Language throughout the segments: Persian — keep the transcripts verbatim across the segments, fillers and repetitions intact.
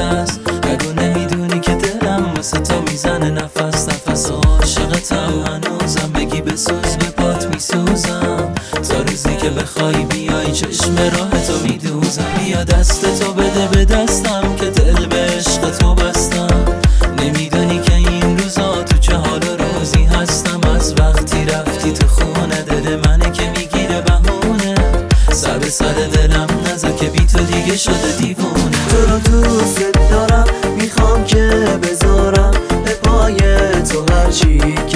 نفس. اگه نمیدونی که دلم واسه تو میزنه نفس نفس. عاشقتم هنوزم، بگی بسوز به پات میسوزم. تا روزی که بخوای بیای چشم راه تو میدوزم. بیا دست تو بده به دستم که دل به عشق تو بستم. نمیدونی که این روزا تو چه حال و روزی هستم. از وقتی رفتی تو خونه دل منه که میگیره بهونه. سر به سر دلم نذار که بی تو دیگه شده دیوونه. تو رو دوست دارم، میخوام که بذارم به پای تو هرچی که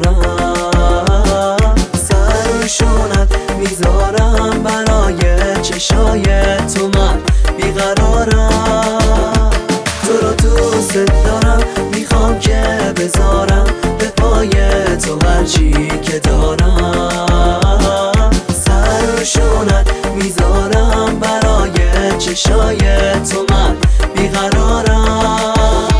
دارم. سر روشونت میذارم برای چشای تو من بیقرارم. تو رو دوست دارم، میخوام که بذارم به پای تو هرچی که دارم. سر روشونت میذارم برای چشای تو من بیقرارم.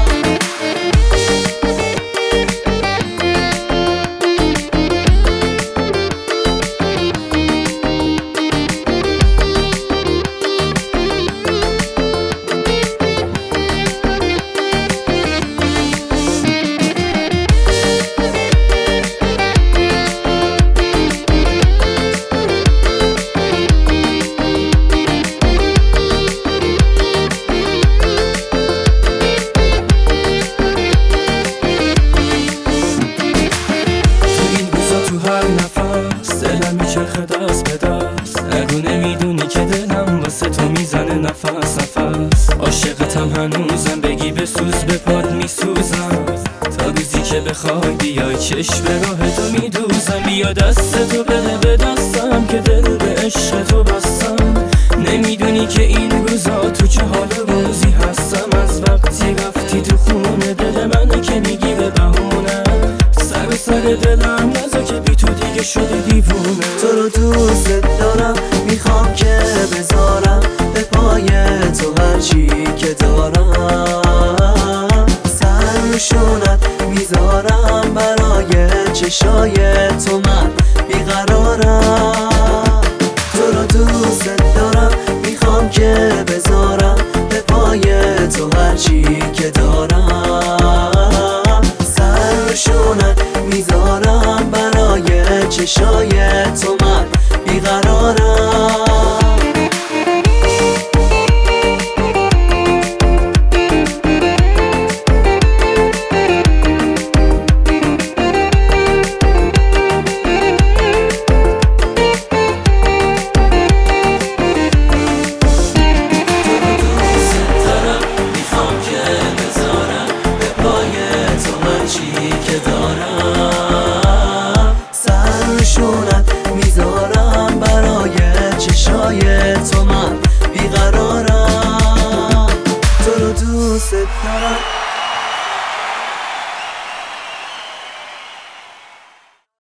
دلم میچرخه دست به دست. اگه نمیدونی که دلم واسه تو میزنه نفس نفس. عاشقتم هنوزم، بگی بسوز به پاد میسوزم. تا روزی که بخوای بیای چشم راه تو میدوزم. بیا دست تو بده به دستم که دل به عشق تو بستم. نمیدونی که این روزا تو چه حال روزی هستم. از وقتی رفتی تو خونه دل منه که میگیره بهونه. سر به سر دلم نذار که بی تو دیگه شده دیوونه. تو رو دوست دارم، میخوام که بذارم به پای تو هرچی که دارم. سر روشونت میذارم برای چشای تو من بیقرارم. تو رو دوست دارم، میخوام که بذارم به پای تو هرچی که دارم. سر روشونت میذارم برای چشای تو من بیقرارم. که دارم